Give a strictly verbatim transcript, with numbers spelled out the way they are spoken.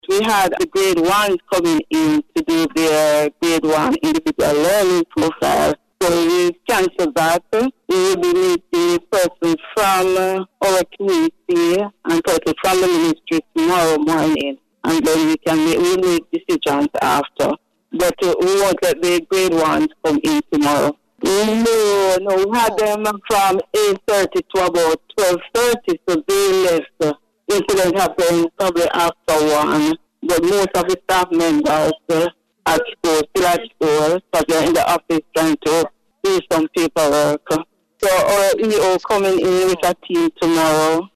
We had the grade ones coming in to do their grade one individual learning profile. So we cancelled that. We will be meeting the person from uh, our community and person from the ministry tomorrow morning. And then we can make, we'll make decisions after. But uh, we won't let the grade ones come in tomorrow. No, no, we had them from eight thirty to about twelve thirty, so they left. The incident happened probably after one. But most of the staff members uh, at school, still at school, because they're in the office trying to do some paperwork. So our E O coming in with a team tomorrow